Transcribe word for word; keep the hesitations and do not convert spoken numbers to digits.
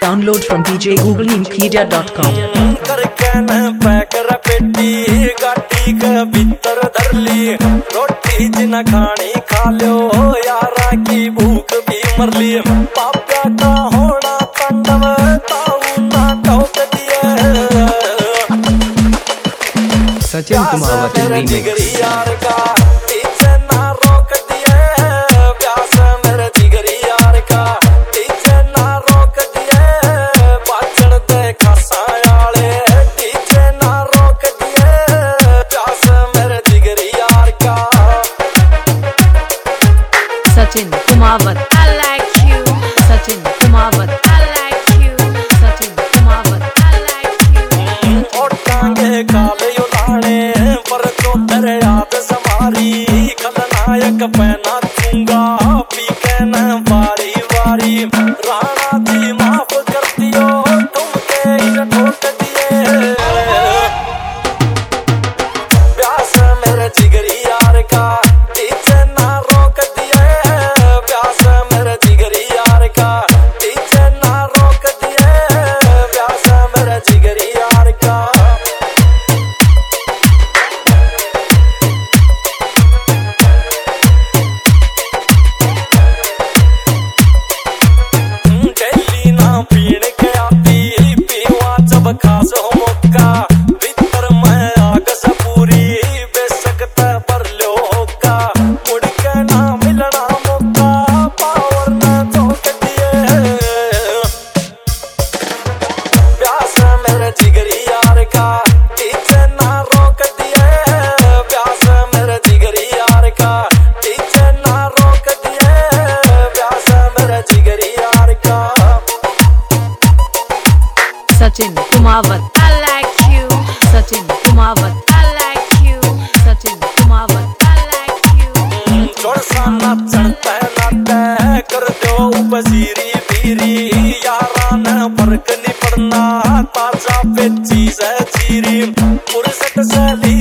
Download from d j google media dot com. करके न पैकर पेटी गाटी के भीतर धर ली रोटी जिन खानी खा लो यारा की भूख भी मर ली पापा का होना तांडव ताऊ ना टोक दिए सचिन कुमावत रीमिक्स यार का पीछे ना रोक दिए प्यास मेरे जिगरी यार का पीछे ना रोक दिए बाचड़ दे खसायाले पीछे ना रोक दिए प्यास मेरे जिगरी यार का Sachin Kumawat I like you Sachin Kumawat I like you Sachin Kumawat I like you और टांगे काले उलाने पर तो तेरे याद समारी खलनायक पहना दूंगा पी के न बारी बारी राणा दी माफ कर दियो तुम के इन ठोक दिए प्यास मेरे जिगरी यार का पीछे ना रोक दिए प्यास मेरे जिगरी यार का पीछे ना रोक दिए प्यास मेरे जिगरी यार का डेली ना पीण के आती पीवा जब खास हो मौका भीतर मैं आग से पूरी बेशक तय पर लो होगा मुड़ के ना मिलना मौका पावर ना चौक दिए प्यास मेरे जिगरी यार का पीछे ना रोक दिए प्यास मेरे जिगरी यार का पीछे ना रोक दिए प्यास मेरे जिगरी यार का Sachin Kumawat I like you Sachin Kumawat I like you Sachin Kumawat I like you चोरसा नाचता नाते कर दो उपजीरी पीरी यारा न फर्क नहीं पड़ना ताजा पे चीज है चीरी फुर्सत से ली